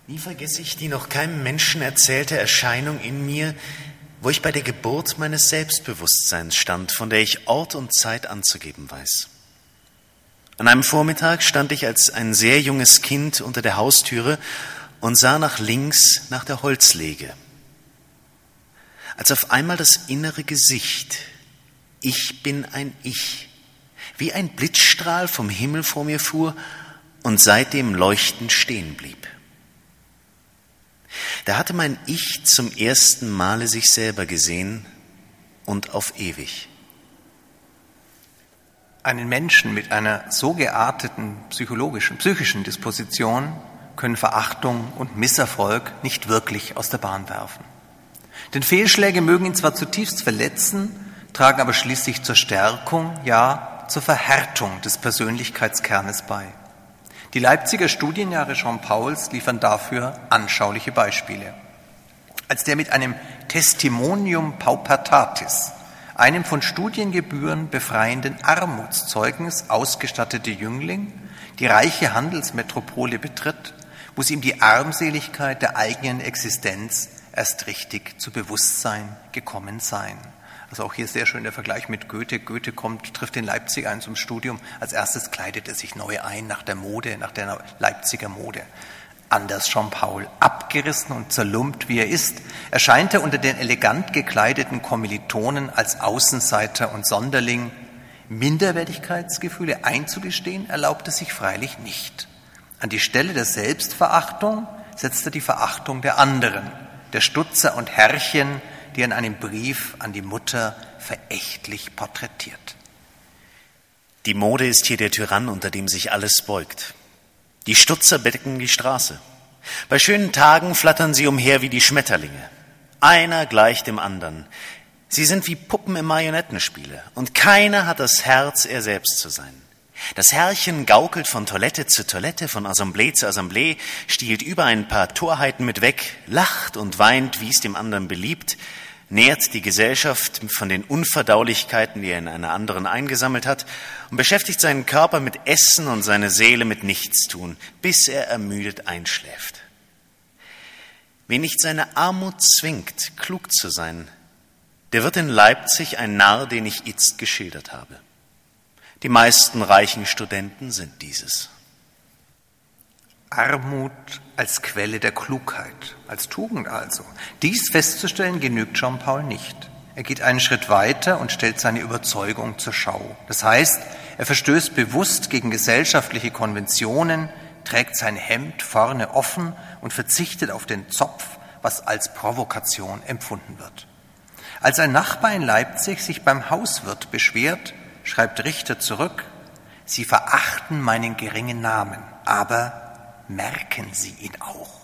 Nie vergesse ich die noch keinem Menschen erzählte Erscheinung in mir, wo ich bei der Geburt meines Selbstbewusstseins stand, von der ich Ort und Zeit anzugeben weiß. An einem Vormittag stand ich als ein sehr junges Kind unter der Haustüre und sah nach links nach der Holzlege. Als auf einmal das innere Gesicht, ich bin ein Ich, wie ein Blitzstrahl vom Himmel vor mir fuhr und seitdem leuchtend stehen blieb. Da hatte mein Ich zum ersten Male sich selber gesehen und auf ewig. Einen Menschen mit einer so gearteten psychischen Disposition können Verachtung und Misserfolg nicht wirklich aus der Bahn werfen. Denn Fehlschläge mögen ihn zwar zutiefst verletzen, tragen aber schließlich zur Stärkung, ja zur Verhärtung des Persönlichkeitskernes bei. Die Leipziger Studienjahre Jean Pauls liefern dafür anschauliche Beispiele. Als der mit einem Testimonium Paupertatis, einem von Studiengebühren befreienden Armutszeugnis ausgestattete Jüngling, die reiche Handelsmetropole betritt, muss ihm die Armseligkeit der eigenen Existenz erst richtig zu Bewusstsein gekommen sein. Also auch hier sehr schön der Vergleich mit Goethe. Goethe trifft in Leipzig ein zum Studium. Als erstes kleidet er sich neu ein nach der Mode, nach der Leipziger Mode. Anders Jean Paul, abgerissen und zerlumpt wie er ist, erscheint er unter den elegant gekleideten Kommilitonen als Außenseiter und Sonderling. Minderwertigkeitsgefühle einzugestehen erlaubt er sich freilich nicht. An die Stelle der Selbstverachtung setzt er die Verachtung der anderen, der Stutzer und Herrchen, die er in einem Brief an die Mutter verächtlich porträtiert. Die Mode ist hier der Tyrann, unter dem sich alles beugt. Die Stutzer bedecken die Straße. Bei schönen Tagen flattern sie umher wie die Schmetterlinge. Einer gleicht dem anderen. Sie sind wie Puppen im Marionettenspiele und keiner hat das Herz, er selbst zu sein. Das Herrchen gaukelt von Toilette zu Toilette, von Assemblée zu Assemblée, stiehlt über ein paar Torheiten mit weg, lacht und weint, wie es dem anderen beliebt, nährt die Gesellschaft von den Unverdaulichkeiten, die er in einer anderen eingesammelt hat, und beschäftigt seinen Körper mit Essen und seine Seele mit Nichtstun, bis er ermüdet einschläft. Wen nicht seine Armut zwingt, klug zu sein, der wird in Leipzig ein Narr, den ich itzt geschildert habe. Die meisten reichen Studenten sind dieses. Armut als Quelle der Klugheit, als Tugend also. Dies festzustellen genügt Jean Paul nicht. Er geht einen Schritt weiter und stellt seine Überzeugung zur Schau. Das heißt, er verstößt bewusst gegen gesellschaftliche Konventionen, trägt sein Hemd vorne offen und verzichtet auf den Zopf, was als Provokation empfunden wird. Als ein Nachbar in Leipzig sich beim Hauswirt beschwert, schreibt Richter zurück: Sie verachten meinen geringen Namen, aber merken Sie ihn auch.